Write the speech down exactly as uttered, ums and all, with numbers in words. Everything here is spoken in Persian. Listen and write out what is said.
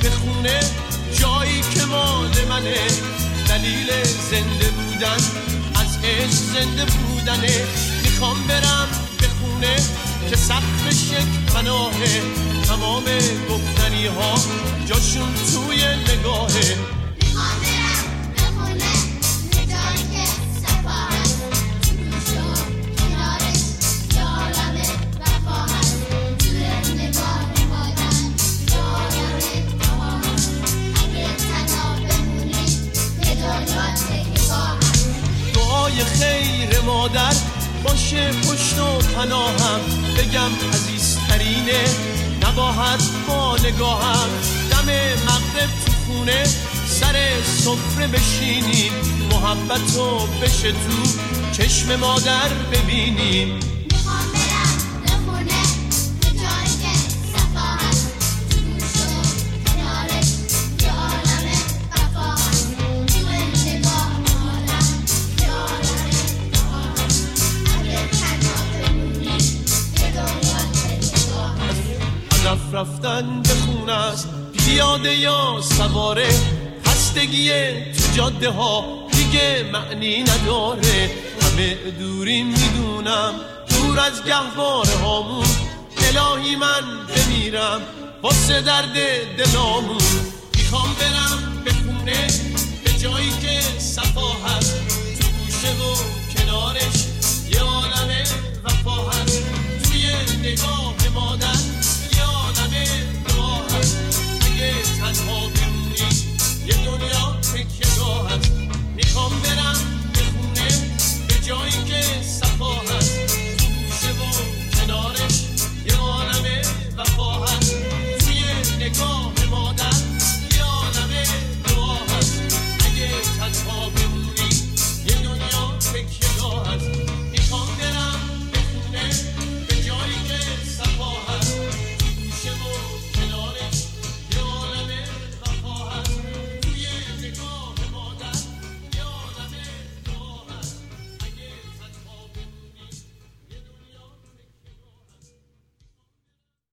به خونه، جایی که مال منه. دلیل زنده بودن از عشق زنده بودنه. میخوام برم به خونه که سقفش یک پناهه. تمام گفتنی ها جاشون توی نگاهه. میخوام برم به خونه یه جایی که صفا هست، تو گوش و کنارش یه عالم وفا هست. توی نگاه مادر یه عالم دعا هست. اگه تنها بمونی یه دنیا نگاه هست. دعای خیر مادر باشه پشت و پناهم. بگم عزیزترینه نباید با نگاهم. دم مغرب تو خونه سر سفره بشینیم، محبتو بشه تو چشم مادر ببینیم. میخوام برم به خونه یه جایی که صفا هست، تو گوش و کنارش یه عالم وفا هست. توی نگاه مادر یه عالم دعا هست. اگه تنها بمونی یه دنیا نگاه هست. هدف رفتن به خونه است، پیاده یا سواره. خستگی تو جاده ها دیگه معنی نداره. همه دوری میدونم دور از گهواره هامون. الهی من بمیرم واسه درد دلامون.